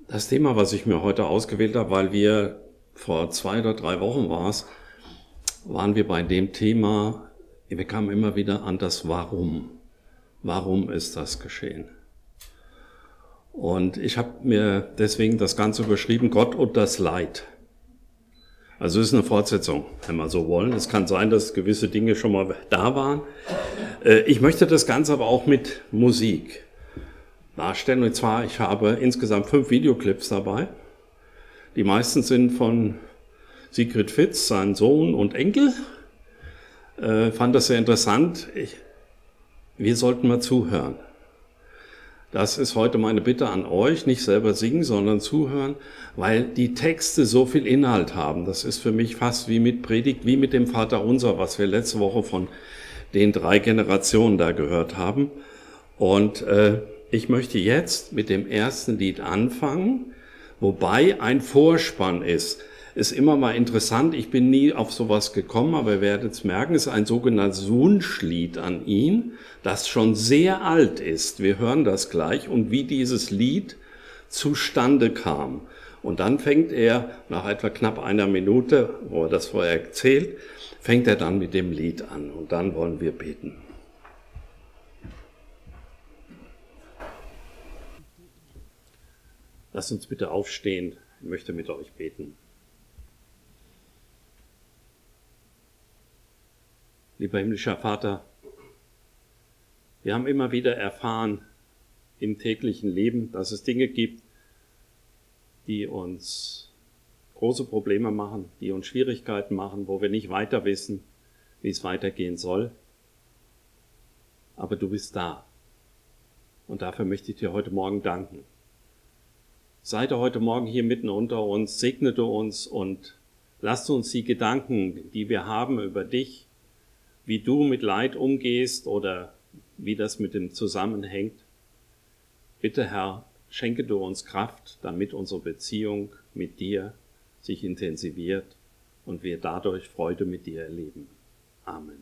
Das Thema, was ich mir heute ausgewählt habe, weil wir vor 2 oder 3 Wochen waren wir bei dem Thema, wir kamen immer wieder an das Warum. Warum ist das geschehen? Und ich habe mir deswegen das Ganze überschrieben, Gott und das Leid. Also es ist eine Fortsetzung, wenn wir so wollen. Es kann sein, dass gewisse Dinge schon mal da waren. Ich möchte das Ganze aber auch mit Musik darstellen. Und zwar, ich habe insgesamt 5 Videoclips dabei. Die meisten sind von Sigrid Fitz, sein Sohn und Enkel. Fand das sehr interessant. Wir sollten mal zuhören. Das ist heute meine Bitte an euch, nicht selber singen, sondern zuhören, weil die Texte so viel Inhalt haben. Das ist für mich fast wie mit Predigt, wie mit dem Vaterunser, was wir letzte Woche von den 3 Generationen da gehört haben. Und ich möchte jetzt mit dem ersten Lied anfangen, wobei ein Vorspann ist. Ist immer mal interessant, ich bin nie auf sowas gekommen, aber ihr werdet es merken, es ist ein sogenanntes Wunschlied an ihn, das schon sehr alt ist. Wir hören das gleich und wie dieses Lied zustande kam. Und dann fängt er, nach etwa knapp einer Minute, wo er das vorher erzählt, fängt er dann mit dem Lied an und dann wollen wir beten. Lasst uns bitte aufstehen, ich möchte mit euch beten. Lieber himmlischer Vater, wir haben immer wieder erfahren im täglichen Leben, dass es Dinge gibt, die uns große Probleme machen, die uns Schwierigkeiten machen, wo wir nicht weiter wissen, wie es weitergehen soll. Aber du bist da. Und dafür möchte ich dir heute Morgen danken. Sei du heute Morgen hier mitten unter uns, segne du uns und lass uns die Gedanken, die wir haben über dich, wie du mit Leid umgehst oder wie das mit dem zusammenhängt. Bitte, Herr, schenke du uns Kraft, damit unsere Beziehung mit dir sich intensiviert und wir dadurch Freude mit dir erleben. Amen.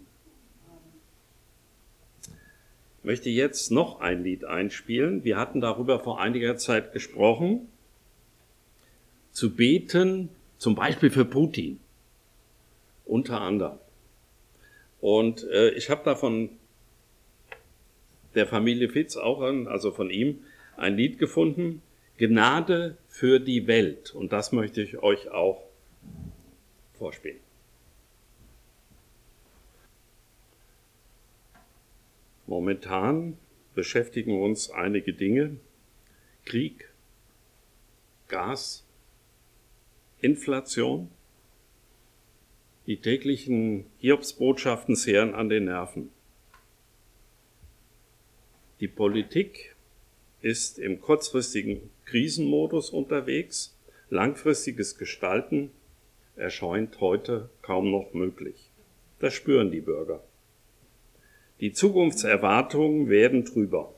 Ich möchte jetzt noch ein Lied einspielen. Wir hatten darüber vor einiger Zeit gesprochen, zu beten, zum Beispiel für Putin, unter anderem. Und ich habe da von der Familie Fitz auch also von ihm, ein Lied gefunden, Gnade für die Welt. Und das möchte ich euch auch vorspielen. Momentan beschäftigen uns einige Dinge, Krieg, Gas, Inflation. Die täglichen Hiobsbotschaften zehren an den Nerven. Die Politik ist im kurzfristigen Krisenmodus unterwegs. Langfristiges Gestalten erscheint heute kaum noch möglich. Das spüren die Bürger. Die Zukunftserwartungen werden trüber.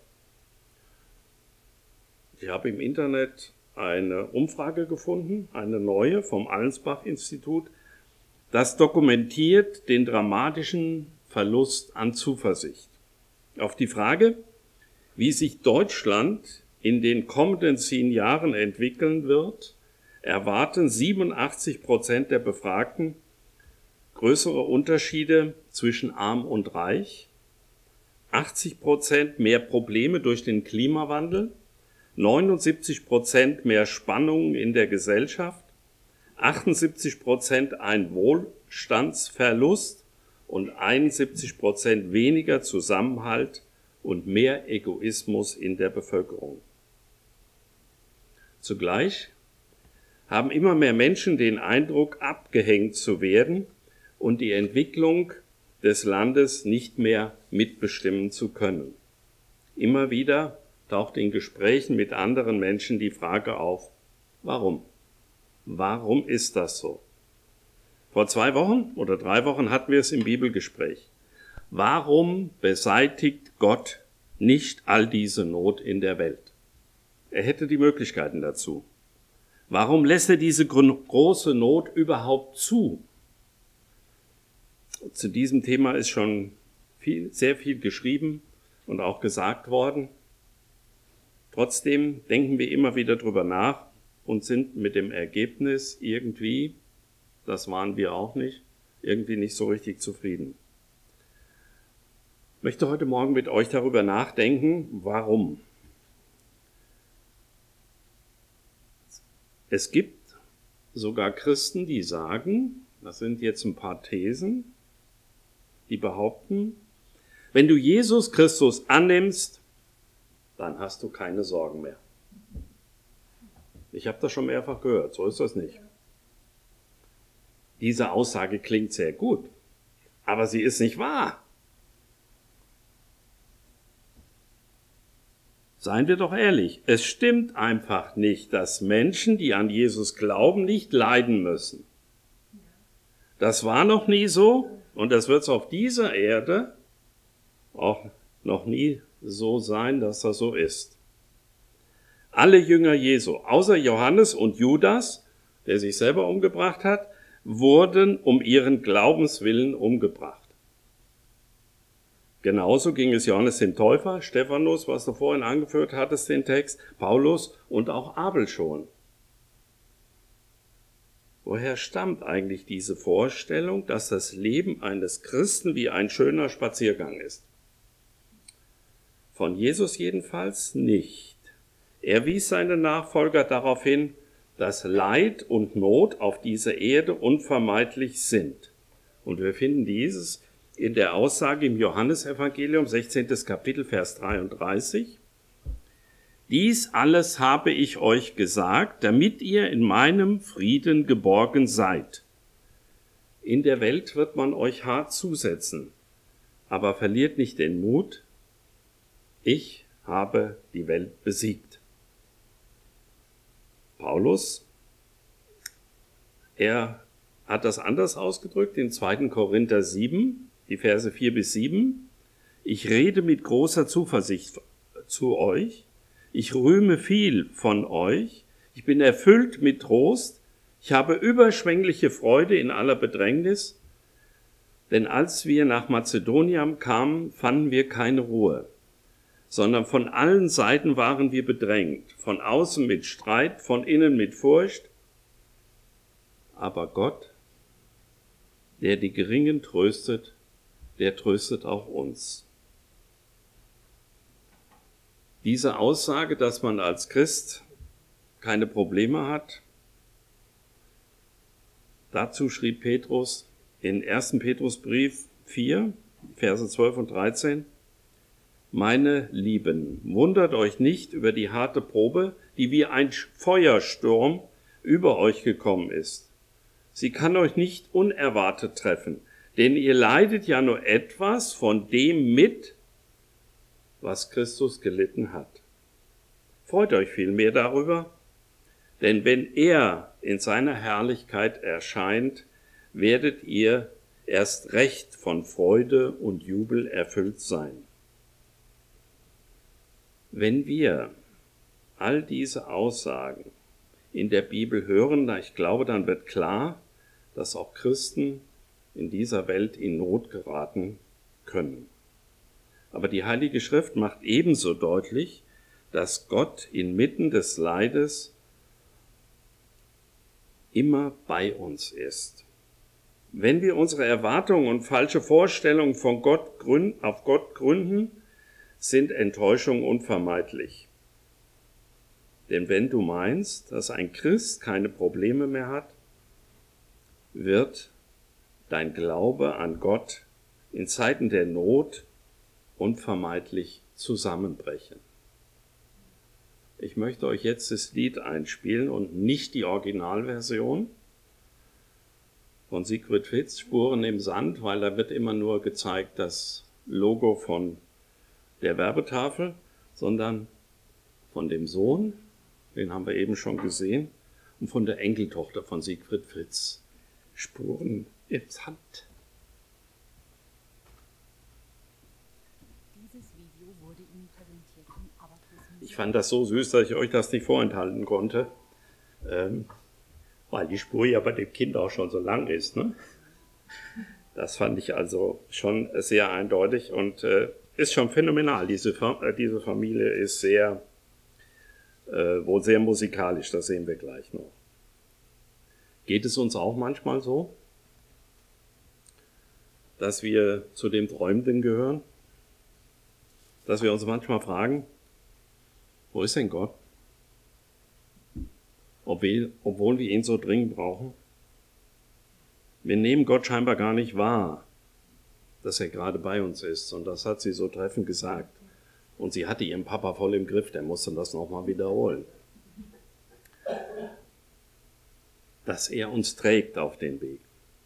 Ich habe im Internet eine Umfrage gefunden, eine neue vom Allensbach-Institut. Das dokumentiert den dramatischen Verlust an Zuversicht. Auf die Frage, wie sich Deutschland in den kommenden 10 Jahren entwickeln wird, erwarten 87% der Befragten größere Unterschiede zwischen Arm und Reich, 80% mehr Probleme durch den Klimawandel, 79% mehr Spannungen in der Gesellschaft, 78% ein Wohlstandsverlust und 71% weniger Zusammenhalt und mehr Egoismus in der Bevölkerung. Zugleich haben immer mehr Menschen den Eindruck, abgehängt zu werden und die Entwicklung des Landes nicht mehr mitbestimmen zu können. Immer wieder taucht in Gesprächen mit anderen Menschen die Frage auf, warum? Warum ist das so? Vor 2 Wochen oder 3 Wochen hatten wir es im Bibelgespräch. Warum beseitigt Gott nicht all diese Not in der Welt? Er hätte die Möglichkeiten dazu. Warum lässt er diese große Not überhaupt zu? Zu diesem Thema ist schon sehr viel geschrieben und auch gesagt worden. Trotzdem denken wir immer wieder drüber nach, und sind mit dem Ergebnis irgendwie, das waren wir auch nicht, irgendwie nicht so richtig zufrieden. Ich möchte heute Morgen mit euch darüber nachdenken, warum. Es gibt sogar Christen, die sagen, das sind jetzt ein paar Thesen, die behaupten, wenn du Jesus Christus annimmst, dann hast du keine Sorgen mehr. Ich habe das schon mehrfach gehört, so ist das nicht. Diese Aussage klingt sehr gut, aber sie ist nicht wahr. Seien wir doch ehrlich, es stimmt einfach nicht, dass Menschen, die an Jesus glauben, nicht leiden müssen. Das war noch nie so und das wird es auf dieser Erde auch noch nie so sein, dass das so ist. Alle Jünger Jesu, außer Johannes und Judas, der sich selber umgebracht hat, wurden um ihren Glaubenswillen umgebracht. Genauso ging es Johannes dem Täufer, Stephanus, was du vorhin angeführt hattest, den Text, Paulus und auch Abel schon. Woher stammt eigentlich diese Vorstellung, dass das Leben eines Christen wie ein schöner Spaziergang ist? Von Jesus jedenfalls nicht. Er wies seine Nachfolger darauf hin, dass Leid und Not auf dieser Erde unvermeidlich sind. Und wir finden dieses in der Aussage im Johannesevangelium, 16. Kapitel, Vers 33. Dies alles habe ich euch gesagt, damit ihr in meinem Frieden geborgen seid. In der Welt wird man euch hart zusetzen, aber verliert nicht den Mut. Ich habe die Welt besiegt. Paulus, er hat das anders ausgedrückt in 2. Korinther 7, die Verse 4 bis 7. Ich rede mit großer Zuversicht zu euch. Ich rühme viel von euch. Ich bin erfüllt mit Trost. Ich habe überschwängliche Freude in aller Bedrängnis. Denn als wir nach Mazedonien kamen, fanden wir keine Ruhe, sondern von allen Seiten waren wir bedrängt. Von außen mit Streit, von innen mit Furcht. Aber Gott, der die Geringen tröstet, der tröstet auch uns. Diese Aussage, dass man als Christ keine Probleme hat, dazu schrieb Petrus in 1. Petrusbrief 4, Verse 12 und 13, meine Lieben, wundert euch nicht über die harte Probe, die wie ein Feuersturm über euch gekommen ist. Sie kann euch nicht unerwartet treffen, denn ihr leidet ja nur etwas von dem mit, was Christus gelitten hat. Freut euch vielmehr darüber, denn wenn er in seiner Herrlichkeit erscheint, werdet ihr erst recht von Freude und Jubel erfüllt sein. Wenn wir all diese Aussagen in der Bibel hören, ich glaube, dann wird klar, dass auch Christen in dieser Welt in Not geraten können. Aber die Heilige Schrift macht ebenso deutlich, dass Gott inmitten des Leides immer bei uns ist. Wenn wir unsere Erwartungen und falsche Vorstellungen von auf Gott gründen, sind Enttäuschungen unvermeidlich. Denn wenn du meinst, dass ein Christ keine Probleme mehr hat, wird dein Glaube an Gott in Zeiten der Not unvermeidlich zusammenbrechen. Ich möchte euch jetzt das Lied einspielen und nicht die Originalversion von Siegfried Fitz, Spuren im Sand, weil da wird immer nur gezeigt das Logo von der Werbetafel, sondern von dem Sohn, den haben wir eben schon gesehen, und von der Enkeltochter von Siegfried Fitz, Spuren im Sand. Ich fand das so süß, dass ich euch das nicht vorenthalten konnte, weil die Spur ja bei dem Kind auch schon so lang ist. Ne? Das fand ich also schon sehr eindeutig und ist schon phänomenal. Diese Familie ist sehr wohl sehr musikalisch, das sehen wir gleich noch. Geht es uns auch manchmal so, dass wir zu den Träumenden gehören? Dass wir uns manchmal fragen, wo ist denn Gott? Obwohl wir ihn so dringend brauchen. Wir nehmen Gott scheinbar gar nicht wahr, dass er gerade bei uns ist. Und das hat sie so treffend gesagt. Und sie hatte ihren Papa voll im Griff, der musste das nochmal wiederholen. Dass er uns trägt auf den Weg.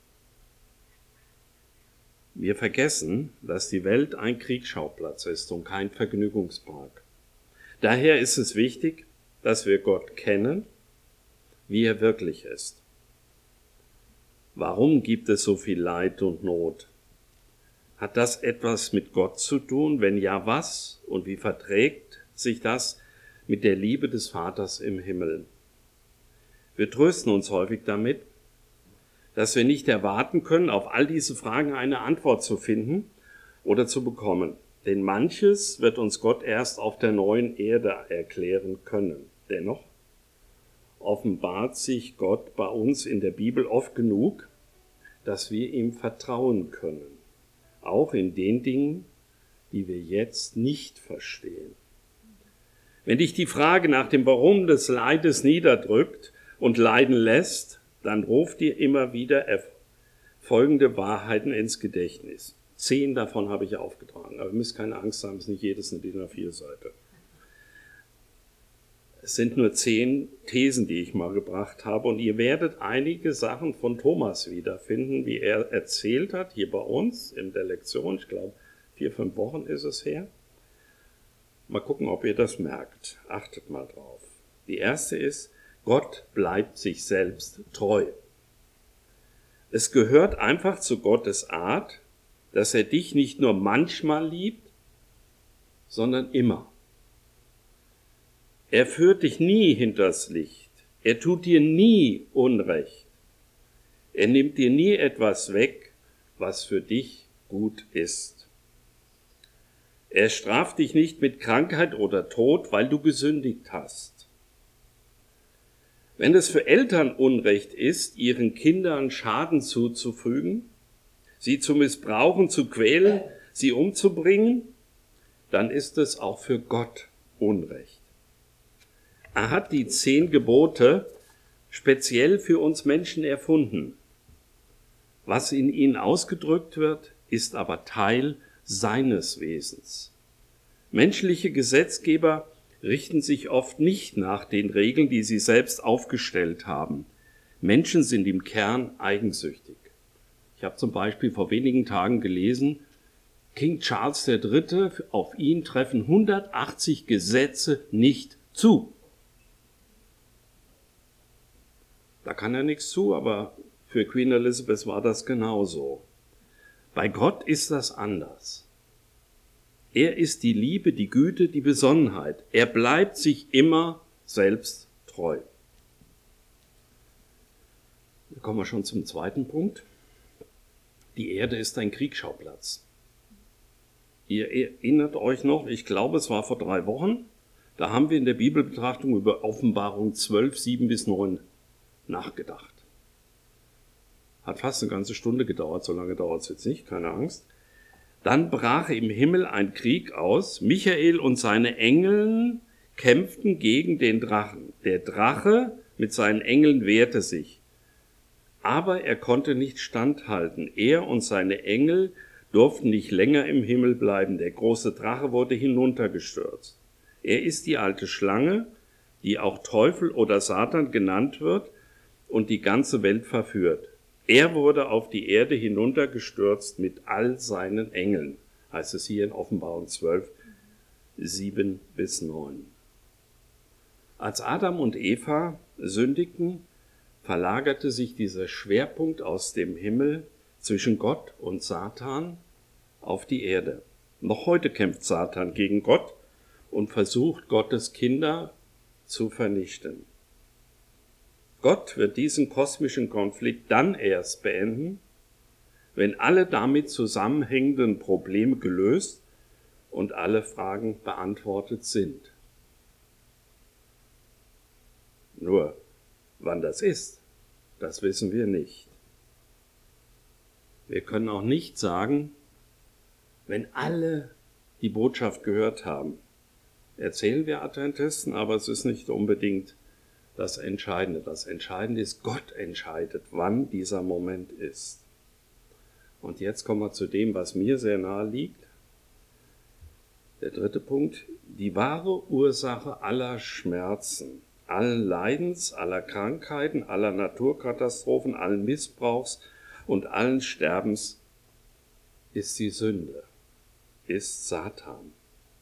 Wir vergessen, dass die Welt ein Kriegsschauplatz ist und kein Vergnügungspark. Daher ist es wichtig, dass wir Gott kennen, wie er wirklich ist. Warum gibt es so viel Leid und Not? Hat das etwas mit Gott zu tun? Wenn ja, was? Und wie verträgt sich das mit der Liebe des Vaters im Himmel? Wir trösten uns häufig damit, dass wir nicht erwarten können, auf all diese Fragen eine Antwort zu finden oder zu bekommen. Denn manches wird uns Gott erst auf der neuen Erde erklären können. Dennoch offenbart sich Gott bei uns in der Bibel oft genug, dass wir ihm vertrauen können. Auch in den Dingen, die wir jetzt nicht verstehen. Wenn dich die Frage nach dem Warum des Leides niederdrückt und leiden lässt, dann ruft dir immer wieder folgende Wahrheiten ins Gedächtnis. 10 davon habe ich aufgetragen, aber ihr müsst keine Angst haben, es ist nicht jedes eine DIN A4-Seite. Es sind nur 10 Thesen, die ich mal gebracht habe, und ihr werdet einige Sachen von Thomas wiederfinden, wie er erzählt hat, hier bei uns in der Lektion, ich glaube 4-5 Wochen ist es her. Mal gucken, ob ihr das merkt. Achtet mal drauf. Die erste ist, Gott bleibt sich selbst treu. Es gehört einfach zu Gottes Art, dass er dich nicht nur manchmal liebt, sondern immer. Er führt dich nie hinters Licht. Er tut dir nie Unrecht. Er nimmt dir nie etwas weg, was für dich gut ist. Er straft dich nicht mit Krankheit oder Tod, weil du gesündigt hast. Wenn es für Eltern Unrecht ist, ihren Kindern Schaden zuzufügen, sie zu missbrauchen, zu quälen, sie umzubringen, dann ist es auch für Gott Unrecht. Er hat die 10 Gebote speziell für uns Menschen erfunden. Was in ihnen ausgedrückt wird, ist aber Teil seines Wesens. Menschliche Gesetzgeber richten sich oft nicht nach den Regeln, die sie selbst aufgestellt haben. Menschen sind im Kern eigensüchtig. Ich habe zum Beispiel vor wenigen Tagen gelesen, King Charles III., auf ihn treffen 180 Gesetze nicht zu. Da kann er nichts zu, aber für Queen Elizabeth war das genauso. Bei Gott ist das anders. Er ist die Liebe, die Güte, die Besonnenheit. Er bleibt sich immer selbst treu. Da kommen wir schon zum zweiten Punkt. Die Erde ist ein Kriegsschauplatz. Ihr erinnert euch noch, ich glaube, es war vor 3 Wochen, da haben wir in der Bibelbetrachtung über Offenbarung 12, 7-9 nachgedacht. Hat fast eine ganze Stunde gedauert, so lange dauert es jetzt nicht, keine Angst. Dann brach im Himmel ein Krieg aus. Michael und seine Engeln kämpften gegen den Drachen. Der Drache mit seinen Engeln wehrte sich. Aber er konnte nicht standhalten. Er und seine Engel durften nicht länger im Himmel bleiben. Der große Drache wurde hinuntergestürzt. Er ist die alte Schlange, die auch Teufel oder Satan genannt wird und die ganze Welt verführt. Er wurde auf die Erde hinuntergestürzt mit all seinen Engeln, heißt es hier in Offenbarung 12, 7-9. Als Adam und Eva sündigten, verlagerte sich dieser Schwerpunkt aus dem Himmel zwischen Gott und Satan auf die Erde. Noch heute kämpft Satan gegen Gott und versucht, Gottes Kinder zu vernichten. Gott wird diesen kosmischen Konflikt dann erst beenden, wenn alle damit zusammenhängenden Probleme gelöst und alle Fragen beantwortet sind. Nur, wann das ist, das wissen wir nicht. Wir können auch nicht sagen, wenn alle die Botschaft gehört haben, erzählen wir Adventisten, aber es ist nicht unbedingt das Entscheidende. Das Entscheidende ist, Gott entscheidet, wann dieser Moment ist. Und jetzt kommen wir zu dem, was mir sehr nahe liegt. Der dritte Punkt, die wahre Ursache aller Schmerzen, allen Leidens, aller Krankheiten, aller Naturkatastrophen, allen Missbrauchs und allen Sterbens ist die Sünde, ist Satan.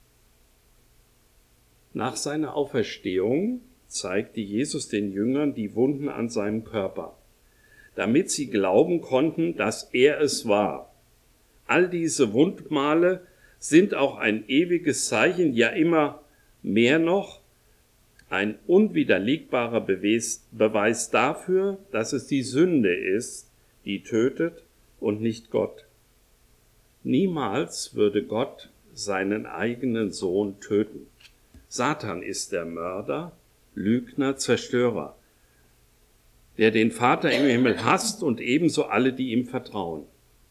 Nach seiner Auferstehung zeigte Jesus den Jüngern die Wunden an seinem Körper, damit sie glauben konnten, dass er es war. All diese Wundmale sind auch ein ewiges Zeichen, ja immer mehr noch, ein unwiderlegbarer Beweis dafür, dass es die Sünde ist, die tötet und nicht Gott. Niemals würde Gott seinen eigenen Sohn töten. Satan ist der Mörder, Lügner, Zerstörer, der den Vater im Himmel hasst und ebenso alle, die ihm vertrauen.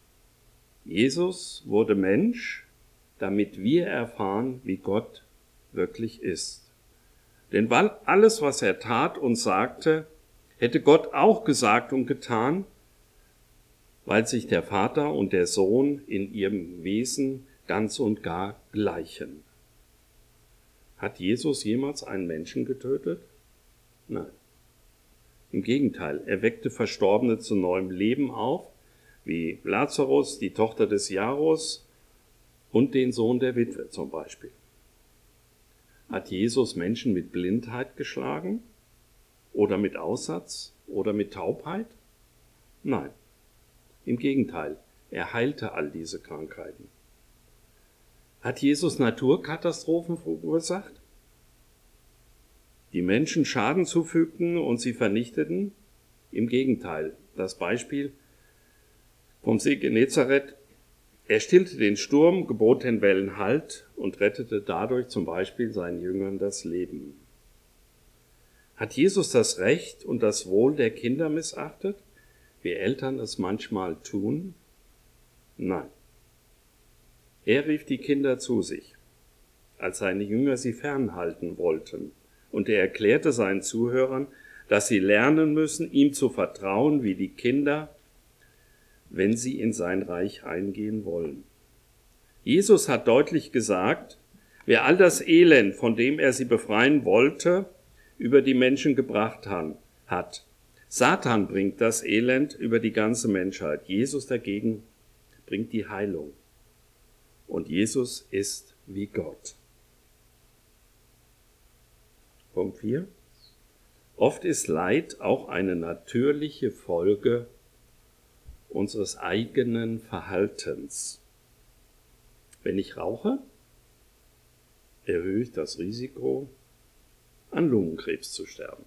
Jesus wurde Mensch, damit wir erfahren, wie Gott wirklich ist. Denn weil alles, was er tat und sagte, hätte Gott auch gesagt und getan, weil sich der Vater und der Sohn in ihrem Wesen ganz und gar gleichen. Hat Jesus jemals einen Menschen getötet? Nein. Im Gegenteil, er weckte Verstorbene zu neuem Leben auf, wie Lazarus, die Tochter des Jairus und den Sohn der Witwe zum Beispiel. Hat Jesus Menschen mit Blindheit geschlagen? Oder mit Aussatz? Oder mit Taubheit? Nein. Im Gegenteil, er heilte all diese Krankheiten. Hat Jesus Naturkatastrophen verursacht, die Menschen Schaden zufügten und sie vernichteten? Im Gegenteil, das Beispiel vom See Genezareth, er stillte den Sturm, gebot den Wellen Halt und rettete dadurch zum Beispiel seinen Jüngern das Leben. Hat Jesus das Recht und das Wohl der Kinder missachtet, wie Eltern es manchmal tun? Nein. Er rief die Kinder zu sich, als seine Jünger sie fernhalten wollten, und er erklärte seinen Zuhörern, dass sie lernen müssen, ihm zu vertrauen wie die Kinder, wenn sie in sein Reich eingehen wollen. Jesus hat deutlich gesagt, wer all das Elend, von dem er sie befreien wollte, über die Menschen gebracht hat. Satan bringt das Elend über die ganze Menschheit. Jesus dagegen bringt die Heilung. Und Jesus ist wie Gott. Punkt 4. Oft ist Leid auch eine natürliche Folge unseres eigenen Verhaltens. Wenn ich rauche, erhöhe ich das Risiko, an Lungenkrebs zu sterben.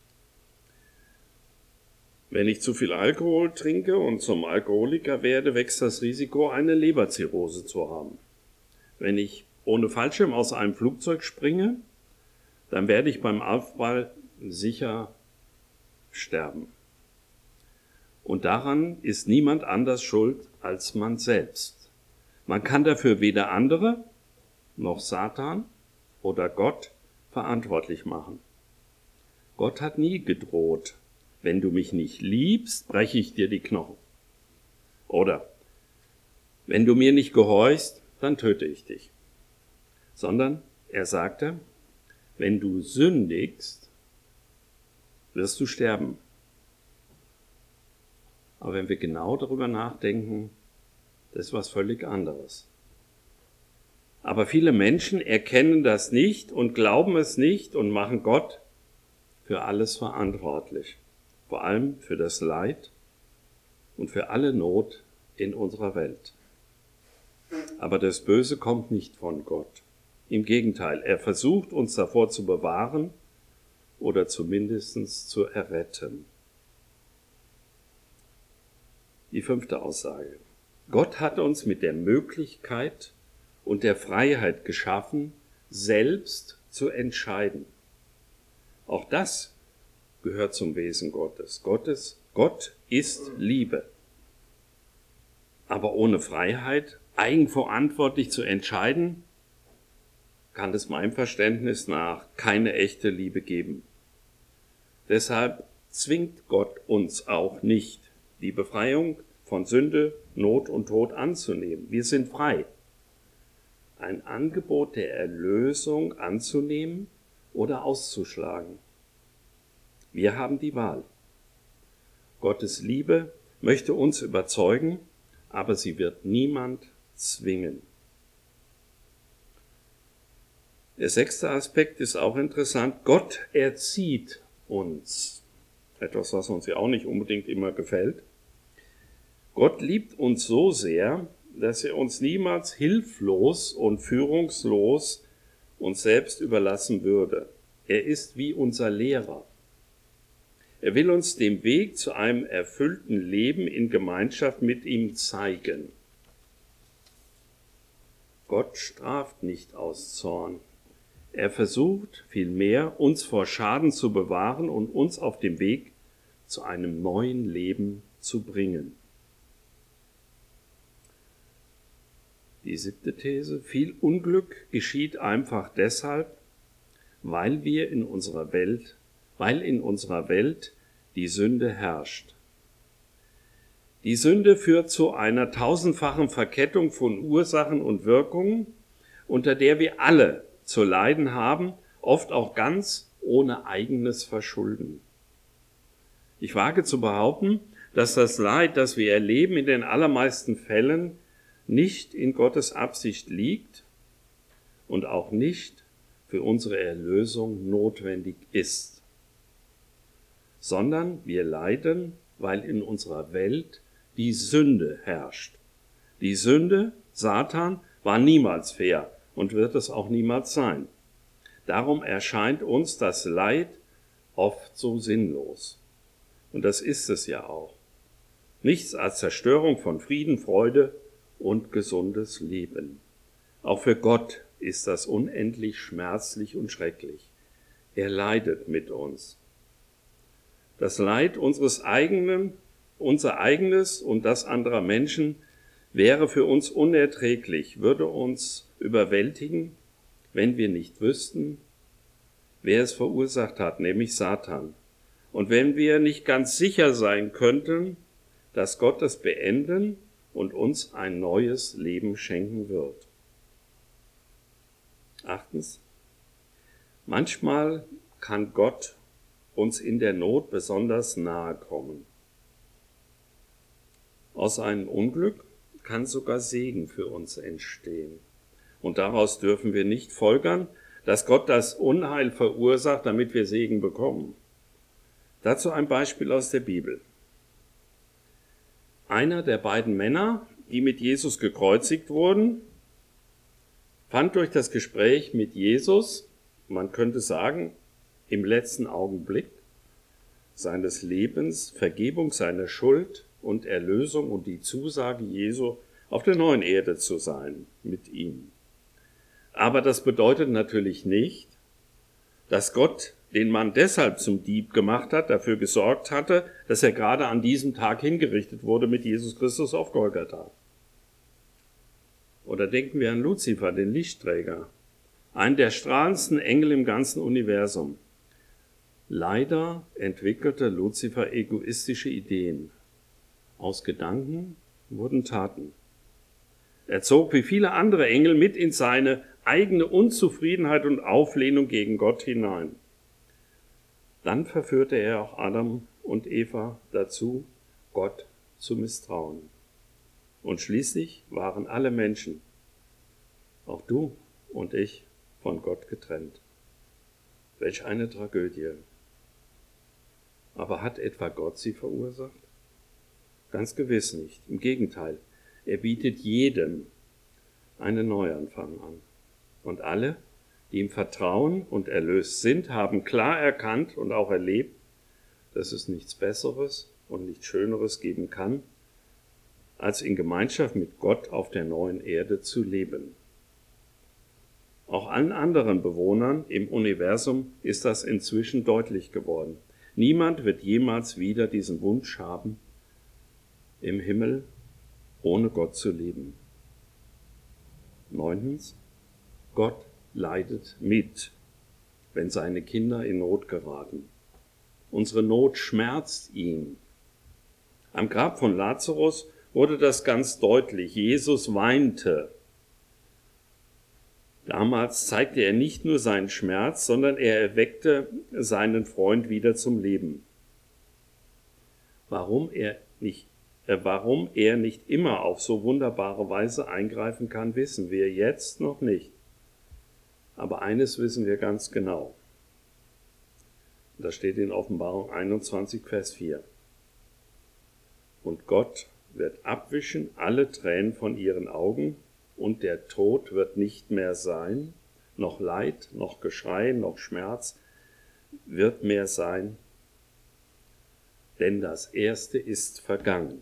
Wenn ich zu viel Alkohol trinke und zum Alkoholiker werde, wächst das Risiko, eine Leberzirrhose zu haben. Wenn ich ohne Fallschirm aus einem Flugzeug springe, dann werde ich beim Aufprall sicher sterben. Und daran ist niemand anders schuld als man selbst. Man kann dafür weder andere noch Satan oder Gott verantwortlich machen. Gott hat nie gedroht, wenn du mich nicht liebst, breche ich dir die Knochen. Oder wenn du mir nicht gehorchst, dann töte ich dich. Sondern er sagte, wenn du sündigst, wirst du sterben. Aber wenn wir genau darüber nachdenken, das ist was völlig anderes. Aber viele Menschen erkennen das nicht und glauben es nicht und machen Gott für alles verantwortlich. Vor allem für das Leid und für alle Not in unserer Welt. Aber das Böse kommt nicht von Gott. Im Gegenteil, er versucht uns davor zu bewahren oder zumindest zu erretten. Die 5. Aussage. Gott hat uns mit der Möglichkeit und der Freiheit geschaffen, selbst zu entscheiden. Auch das gehört zum Wesen Gottes. Gott ist Liebe. Aber ohne Freiheit, eigenverantwortlich zu entscheiden, kann es meinem Verständnis nach keine echte Liebe geben. Deshalb zwingt Gott uns auch nicht, die Befreiung von Sünde, Not und Tod anzunehmen. Wir sind frei, ein Angebot der Erlösung anzunehmen oder auszuschlagen. Wir haben die Wahl. Gottes Liebe möchte uns überzeugen, aber sie wird niemand zwingen. Der 6. Aspekt ist auch interessant. Gott erzieht uns. Etwas, was uns ja auch nicht unbedingt immer gefällt. Gott liebt uns so sehr, dass er uns niemals hilflos und führungslos uns selbst überlassen würde. Er ist wie unser Lehrer. Er will uns den Weg zu einem erfüllten Leben in Gemeinschaft mit ihm zeigen. Gott straft nicht aus Zorn. Er versucht vielmehr, uns vor Schaden zu bewahren und uns auf dem Weg zu einem neuen Leben zu bringen. Die 7. These: Viel Unglück geschieht einfach deshalb, weil in unserer Welt die Sünde herrscht. Die Sünde führt zu einer tausendfachen Verkettung von Ursachen und Wirkungen, unter der wir alle zu leiden haben, oft auch ganz ohne eigenes Verschulden. Ich wage zu behaupten, dass das Leid, das wir erleben, in den allermeisten Fällen nicht in Gottes Absicht liegt und auch nicht für unsere Erlösung notwendig ist, sondern wir leiden, weil in unserer Welt die Sünde herrscht. Die Sünde, Satan, war niemals fair und wird es auch niemals sein. Darum erscheint uns das Leid oft so sinnlos. Und das ist es ja auch. Nichts als Zerstörung von Frieden, Freude und gesundes Leben. Auch für Gott ist das unendlich schmerzlich und schrecklich. Er leidet mit uns. Das Leid unser eigenes und das anderer Menschen wäre für uns unerträglich, würde uns überwältigen, wenn wir nicht wüssten, wer es verursacht hat, nämlich Satan. Und wenn wir nicht ganz sicher sein könnten, dass Gott es beenden und uns ein neues Leben schenken wird. 8. Manchmal kann Gott uns in der Not besonders nahe kommen. Aus einem Unglück kann sogar Segen für uns entstehen. Und daraus dürfen wir nicht folgern, dass Gott das Unheil verursacht, damit wir Segen bekommen. Dazu ein Beispiel aus der Bibel. Einer der beiden Männer, die mit Jesus gekreuzigt wurden, fand durch das Gespräch mit Jesus, man könnte sagen, im letzten Augenblick seines Lebens Vergebung seiner Schuld und Erlösung und die Zusage Jesu, auf der neuen Erde zu sein mit ihm. Aber das bedeutet natürlich nicht, dass Gott den Mann deshalb zum Dieb gemacht hat, dafür gesorgt hatte, dass er gerade an diesem Tag hingerichtet wurde mit Jesus Christus auf Golgatha. Oder denken wir an Luzifer, den Lichtträger, einen der strahlendsten Engel im ganzen Universum. Leider entwickelte Luzifer egoistische Ideen. Aus Gedanken wurden Taten. Er zog wie viele andere Engel mit in seine eigene Unzufriedenheit und Auflehnung gegen Gott hinein. Dann verführte er auch Adam und Eva dazu, Gott zu misstrauen. Und schließlich waren alle Menschen, auch du und ich, von Gott getrennt. Welch eine Tragödie. Aber hat etwa Gott sie verursacht? Ganz gewiss nicht. Im Gegenteil, er bietet jedem einen Neuanfang an. Und alle, die ihm vertrauen und erlöst sind, haben klar erkannt und auch erlebt, dass es nichts Besseres und nichts Schöneres geben kann, als in Gemeinschaft mit Gott auf der neuen Erde zu leben. Auch allen anderen Bewohnern im Universum ist das inzwischen deutlich geworden. Niemand wird jemals wieder diesen Wunsch haben, im Himmel ohne Gott zu leben. 9. Gott leidet mit, wenn seine Kinder in Not geraten. Unsere Not schmerzt ihn. Am Grab von Lazarus wurde das ganz deutlich. Jesus weinte. Damals zeigte er nicht nur seinen Schmerz, sondern er erweckte seinen Freund wieder zum Leben. Warum er nicht immer auf so wunderbare Weise eingreifen kann, wissen wir jetzt noch nicht. Aber eines wissen wir ganz genau. Das steht in Offenbarung 21, Vers 4. Und Gott wird abwischen alle Tränen von ihren Augen, und der Tod wird nicht mehr sein, noch Leid, noch Geschrei, noch Schmerz wird mehr sein, denn das Erste ist vergangen.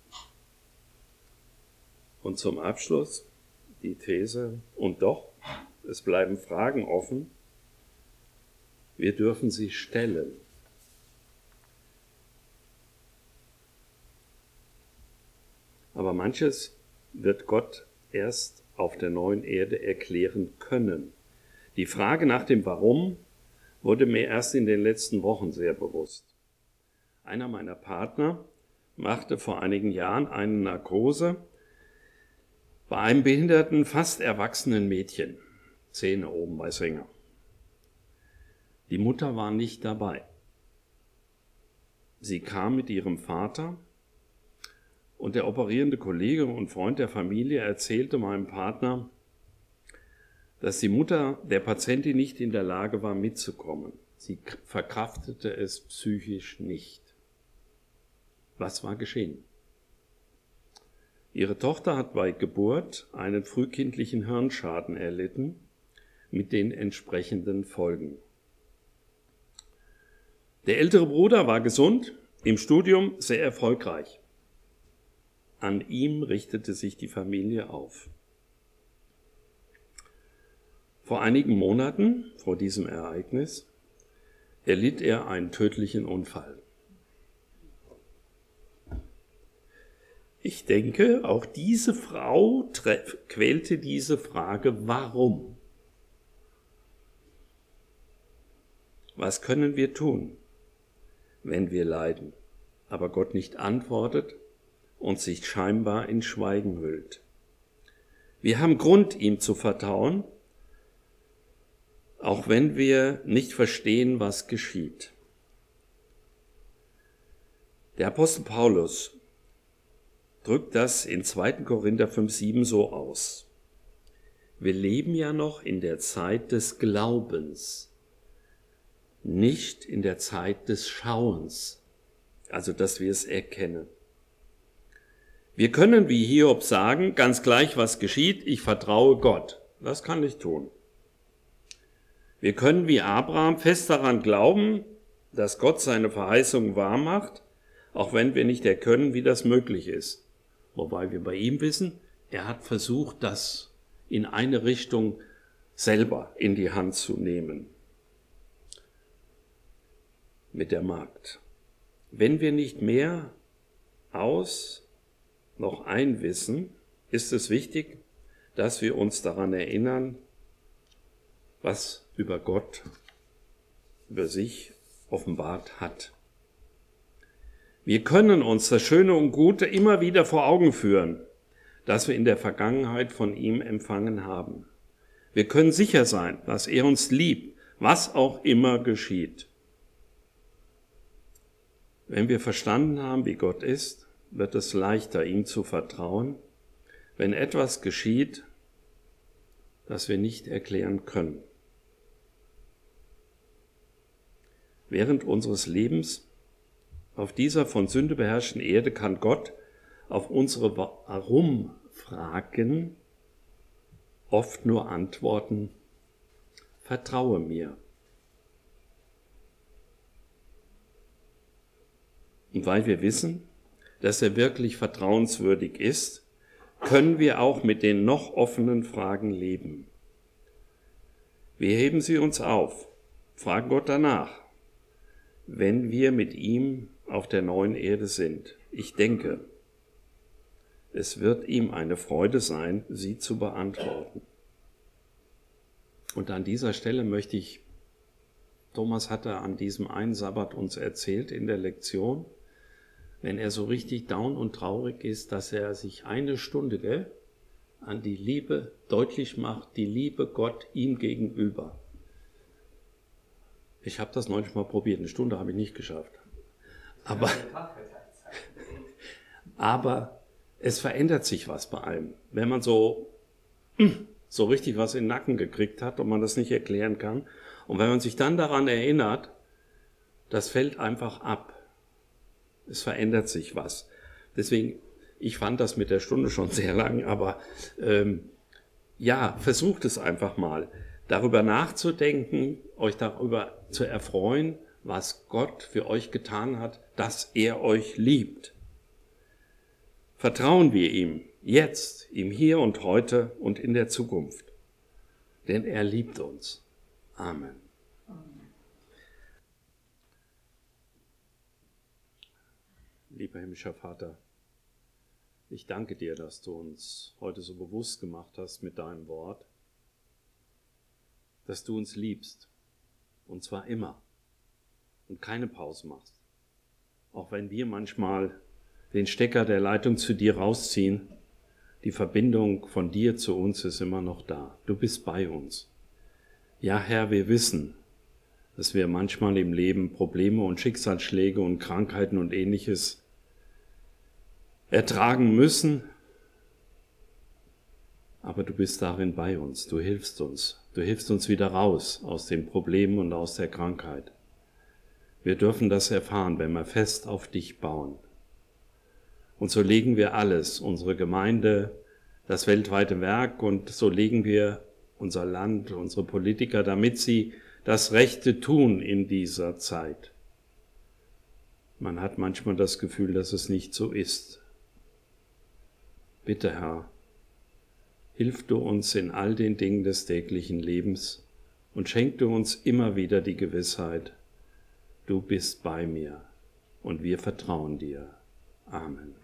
Und zum Abschluss die These, und doch, es bleiben Fragen offen, wir dürfen sie stellen. Aber manches wird Gott erst auf der neuen Erde erklären können. Die Frage nach dem Warum wurde mir erst in den letzten Wochen sehr bewusst. Einer meiner Partner machte vor einigen Jahren eine Narkose bei einem behinderten, fast erwachsenen Mädchen. Zähne oben bei Sänger. Die Mutter war nicht dabei. Sie kam mit ihrem Vater und der operierende Kollege und Freund der Familie erzählte meinem Partner, dass die Mutter der Patientin nicht in der Lage war, mitzukommen. Sie verkraftete es psychisch nicht. Was war geschehen? Ihre Tochter hat bei Geburt einen frühkindlichen Hirnschaden erlitten mit den entsprechenden Folgen. Der ältere Bruder war gesund, im Studium sehr erfolgreich. An ihm richtete sich die Familie auf. Vor einigen Monaten, vor diesem Ereignis, erlitt er einen tödlichen Unfall. Ich denke, auch diese Frau quälte diese Frage, warum? Was können wir tun, wenn wir leiden, aber Gott nicht antwortet und sich scheinbar in Schweigen hüllt? Wir haben Grund, ihm zu vertrauen, auch wenn wir nicht verstehen, was geschieht. Der Apostel Paulus drückt das in 2. Korinther 5,7 so aus. Wir leben ja noch in der Zeit des Glaubens, nicht in der Zeit des Schauens, also dass wir es erkennen. Wir können wie Hiob sagen, ganz gleich was geschieht, ich vertraue Gott. Das kann ich tun. Wir können wie Abraham fest daran glauben, dass Gott seine Verheißung wahr macht, auch wenn wir nicht erkennen, wie das möglich ist. Wobei wir bei ihm wissen, er hat versucht, das in eine Richtung selber in die Hand zu nehmen. Mit der Magd. Wenn wir nicht mehr noch einwissen, ist es wichtig, dass wir uns daran erinnern, was über Gott, über sich offenbart hat. Wir können uns das Schöne und Gute immer wieder vor Augen führen, das wir in der Vergangenheit von ihm empfangen haben. Wir können sicher sein, dass er uns liebt, was auch immer geschieht. Wenn wir verstanden haben, wie Gott ist, wird es leichter, ihm zu vertrauen, wenn etwas geschieht, das wir nicht erklären können. Während unseres Lebens auf dieser von Sünde beherrschten Erde kann Gott auf unsere Warum-Fragen oft nur antworten, vertraue mir. Und weil wir wissen, dass er wirklich vertrauenswürdig ist, können wir auch mit den noch offenen Fragen leben. Wir heben sie uns auf, fragen Gott danach. wenn wir mit ihm auf der neuen Erde sind. Ich denke, es wird ihm eine Freude sein, sie zu beantworten. Und an dieser Stelle möchte ich, Thomas hatte an diesem einen Sabbat uns erzählt in der Lektion, wenn er so richtig down und traurig ist, dass er sich eine Stunde an die Liebe deutlich macht, die Liebe Gott ihm gegenüber. Ich habe das neulich mal probiert, eine Stunde habe ich nicht geschafft. Aber es verändert sich was bei einem. Wenn man so richtig was in den Nacken gekriegt hat und man das nicht erklären kann. Und wenn man sich dann daran erinnert, das fällt einfach ab. Es verändert sich was. Deswegen, ich fand das mit der Stunde schon sehr lang, aber versucht es einfach mal, darüber nachzudenken, euch darüber zu erfreuen, was Gott für euch getan hat, dass er euch liebt. Vertrauen wir ihm jetzt, ihm hier und heute und in der Zukunft, denn er liebt uns. Amen. Lieber himmlischer Vater, ich danke dir, dass du uns heute so bewusst gemacht hast mit deinem Wort, dass du uns liebst, und zwar immer, und keine Pause machst. Auch wenn wir manchmal den Stecker der Leitung zu dir rausziehen, die Verbindung von dir zu uns ist immer noch da. Du bist bei uns. Ja, Herr, wir wissen, dass wir manchmal im Leben Probleme und Schicksalsschläge und Krankheiten und Ähnliches ertragen müssen, aber du bist darin bei uns, du hilfst uns wieder raus aus den Problemen und aus der Krankheit. Wir dürfen das erfahren, wenn wir fest auf dich bauen. Und so legen wir alles, unsere Gemeinde, das weltweite Werk, und so legen wir unser Land, unsere Politiker, damit sie das Rechte tun in dieser Zeit. Man hat manchmal das Gefühl, dass es nicht so ist. Bitte, Herr, hilf du uns in all den Dingen des täglichen Lebens und schenk du uns immer wieder die Gewissheit, du bist bei mir und wir vertrauen dir. Amen.